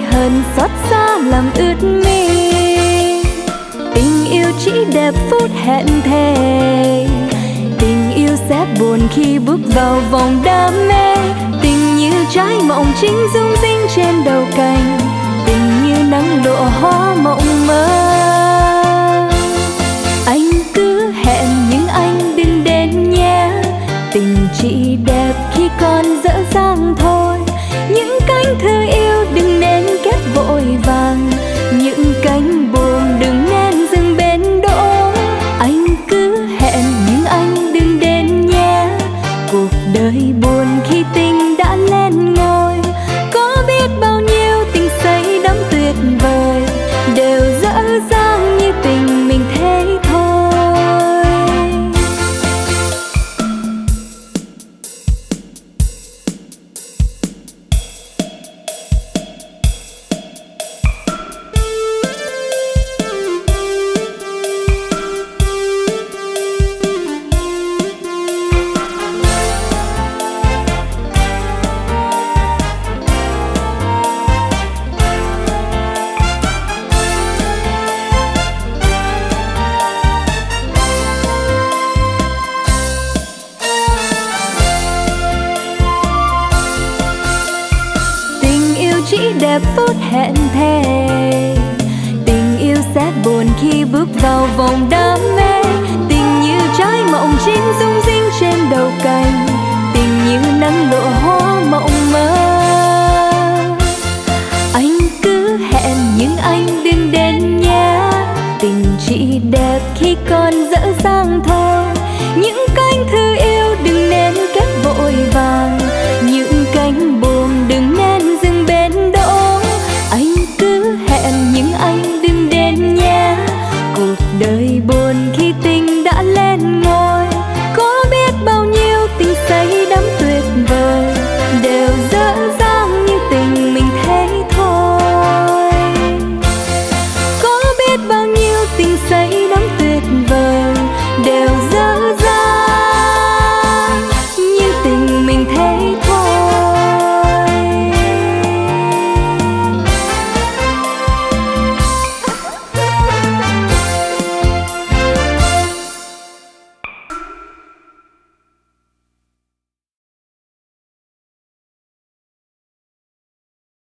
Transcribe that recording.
hận xót xa làm ướt mi. Tình yêu chỉ đẹp phút hẹn thề, tình yêu sẽ buồn khi bước vào vòng đam mê. Tình như trái mộng chính rung rinh trên đầu cành, tình như nắng độ hoa mộng mơ. Anh cứ hẹn nhưng anh đừng đến nhé, tình chỉ đẹp khi còn dở dang thôi. Những cánh thư yêu đừng nên kết vội vàng, những cánh buồm đừng nên dừng bên đỗ. Anh cứ hẹn nhưng anh đừng đến nhé, cuộc đời buồn khi tình đã lên ngôi. Có biết bao nhiêu tình say đắm tuyệt vời, đều dở dang như tình mình thế thôi. Chỉ đẹp phút hẹn thề, tình yêu sẽ buồn khi bước vào vòng đam mê. Tình như trái mộng chín rung rinh trên đầu cành, tình như nắng lộ hoa mộng mơ. Anh cứ hẹn nhưng anh đừng đến nhé, tình chỉ đẹp khi còn